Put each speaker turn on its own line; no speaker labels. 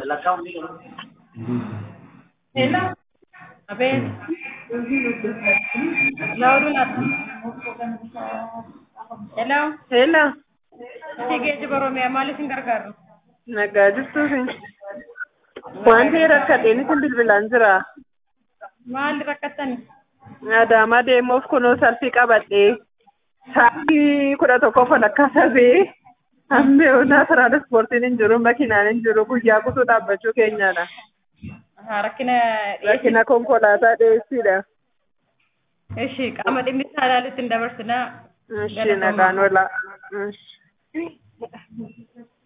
Hello. Abel. Lauru nata. Hello.
Hello.
Sige, jibaro me amali singargaru.
Nagaajistuufi. Wanti rakkadheen isin bilbilaan jira.
Maal rakkatani?
Adaamaa deemuuf kunoo salphii qabadhee sa'aatii 11 akka sabee hammee onaa tiraanspoortiin hin jiru makinaan hin jiru guyyaa guutuu dhaabbachuu keenyadha. Rakkina konkolaataa dhiyeessiidha.
Ishi qaama dhimmisaa ilaaluutti hin dabarsinaa.
Ishi nagaan oolaa.